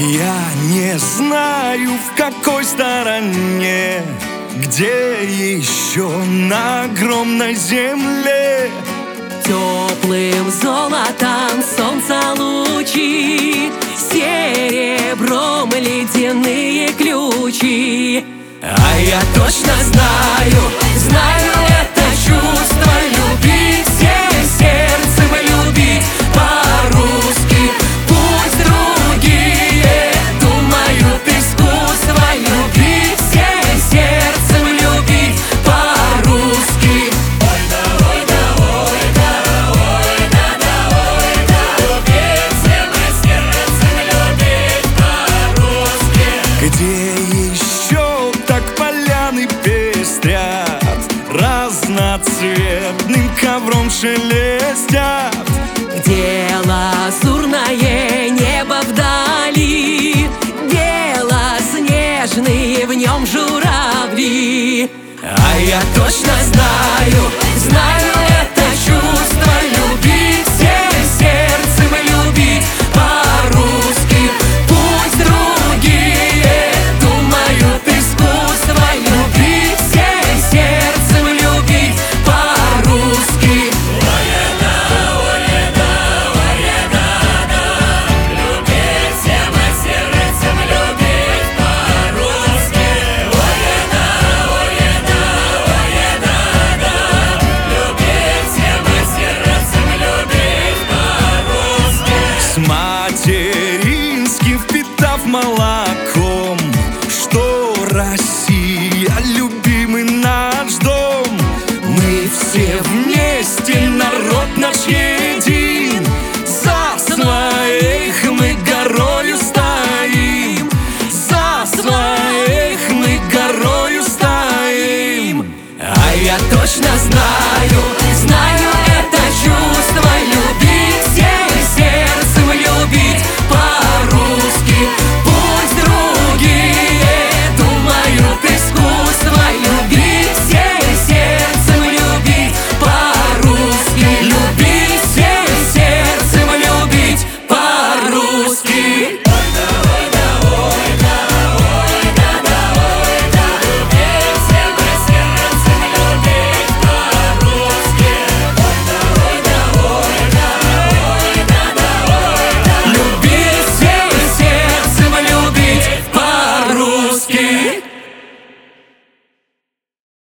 Я не знаю, в какой стороне, где еще на огромной земле теплым золотом солнца лучи, серебром ледяные ключи. А я точно знаю, это чувство любить, всем сердцем любить по-русски. Пусть другие думают искусство любить, всем сердцем любить по-русски. Ой да, ой да, ой да, ой да, да, ой да. Любить всем сердцем любить по-русски. Где еще так поляны пестрят, разноцветным ковром шелестят, где лазурное небо вдали, белоснежные в нем журавли. А я точно знаю, это чувство любить, всем сердцем любить по-русски. Пусть другие думают искусство любить, всем сердцем любить по-русски. Любить всем сердцем любить по-русски. Любить всем сердцем любить по-русски. с материнским впитав молоком, что Россия любимый наш дом. Мы все вместе, народ наш един, за своих мы горою стоим, за своих мы горою стоим. А я точно знаю,